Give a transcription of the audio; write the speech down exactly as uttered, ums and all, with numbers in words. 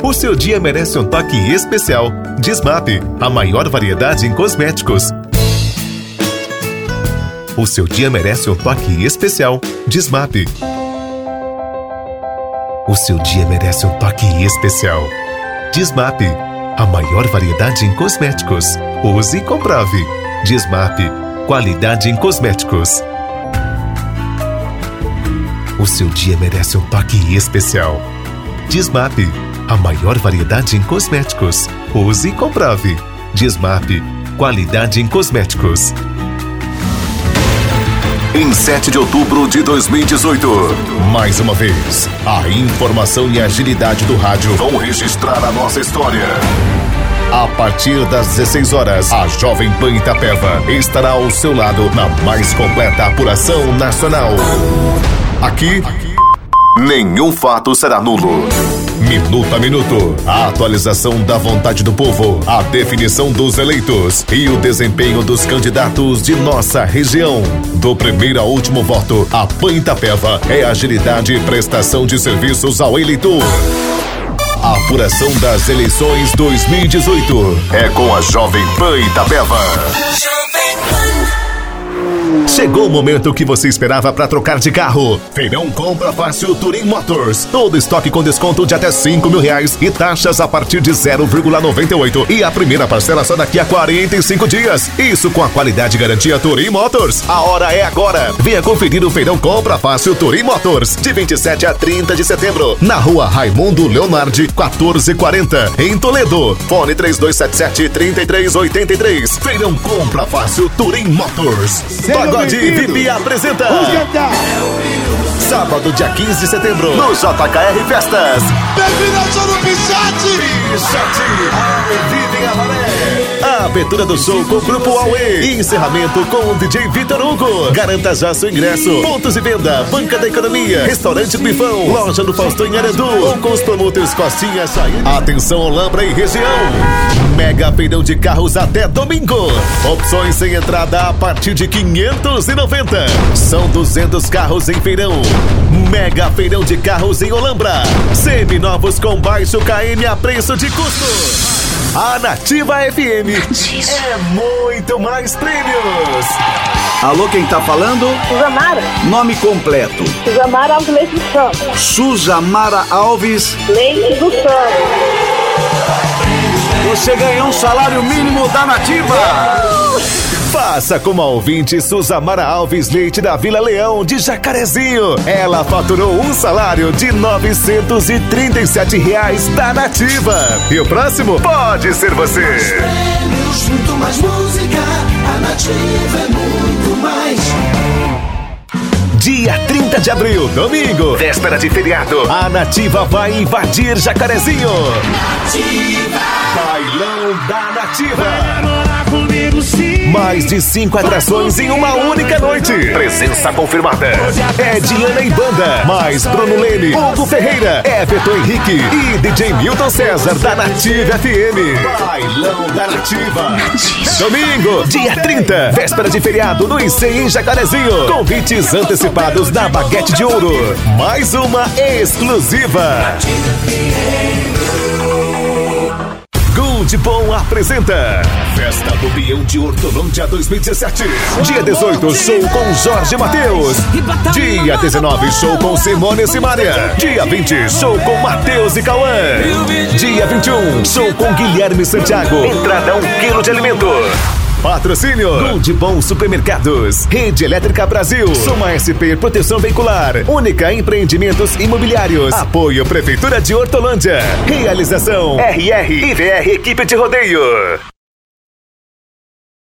O seu dia merece um toque especial. Desmap, a maior variedade em cosméticos. O seu dia merece um toque especial. Desmap. O seu dia merece um toque especial. Desmap, a maior variedade em cosméticos. Use e comprove. Desmap, qualidade em cosméticos. O seu dia merece um toque especial. Desmap, a maior variedade em cosméticos. Use e comprove. Desmap, qualidade em cosméticos. Em sete de outubro de dois mil e dezoito, mais uma vez, a informação e a agilidade do rádio vão registrar a nossa história. A partir das dezesseis horas, a Jovem Pan Itapeva estará ao seu lado na mais completa apuração nacional. Aqui, nenhum fato será nulo. Minuto a minuto, a atualização da vontade do povo, a definição dos eleitos e o desempenho dos candidatos de nossa região. Do primeiro ao último voto, a Pan Itapeva é agilidade e prestação de serviços ao eleitor. A apuração das eleições dois mil e dezoito é com a Jovem Pan Itapeva. Chegou o momento que você esperava para trocar de carro. Feirão Compra Fácil Turim Motors. Todo estoque com desconto de até cinco mil reais e taxas a partir de zero vírgula noventa e oito. E a primeira parcela só daqui a quarenta e cinco dias. Isso com a qualidade e garantia Turim Motors. A hora é agora. Venha conferir o Feirão Compra Fácil Turim Motors. De vinte e sete a trinta de setembro. Na rua Raimundo Leonardi, quatorze quarenta. Em Toledo. Fone três dois sete sete, três três oito três. Feirão Compra Fácil Turim Motors. Pagode Vivi apresenta sábado, dia quinze de setembro, no J K R Festas. Definição do Pichote! Pichote, ao vivo em Avaré. A abertura do show com o Grupo Huawei. E encerramento com o D J Vitor Hugo. Garanta já seu ingresso. Pontos de venda, Banca da Economia, Restaurante do Bifão, Loja do Faustão em Aredu, ou com os promotores Costinha, Saída. Atenção, Olambra e região. Mega feirão de carros até domingo. Opções sem entrada a partir de quinhentos e noventa. São duzentos carros em feirão. Mega feirão de carros em Olambra. Seminovos com baixo K M a preço de custo. A Nativa F M é muito mais prêmios. Alô, quem tá falando? Suzamara. Nome completo. Suzamara Alves Leite do Santos. Suzamara Alves Leite do Santos. Você ganhou um salário mínimo da Nativa. Faça como a ouvinte Suzamara Alves Leite da Vila Leão de Jacarezinho. Ela faturou um salário de novecentos e trinta e sete reais da Nativa. E o próximo pode ser você. Prêmios, muito mais música. A Nativa é muito mais. Dia trinta de abril, domingo, véspera de feriado, a Nativa vai invadir Jacarezinho. Nativa. Bailão da Nativa. Vai morar comigo sim. Mais de cinco atrações em uma única noite. Presença confirmada. É Diana e Banda, mais Bruno Leme, Hugo Ferreira, Everton Henrique e D J Milton César da Nativa F M. Bailão da Nativa. Domingo, dia trinta, véspera de feriado no I C em Jacarezinho. Convites antecipados na Baguete de Ouro. Mais uma exclusiva. Gold Bom apresenta Festa do Bião de Hortolândia dois mil e dezessete. Dia dezoito, show com Jorge Mateus. Dia dezenove, show com Simone e Simaria. Dia vinte, show com Mateus e Cauã. Dia vinte e um, show com Guilherme Santiago. Entrada um quilo de alimento. Patrocínio Gold Bom Supermercados, Rede Elétrica Brasil, Soma S P Proteção Veicular, Única Empreendimentos Imobiliários, Apoio Prefeitura de Hortolândia, Realização R R I V R Equipe de Rodeio.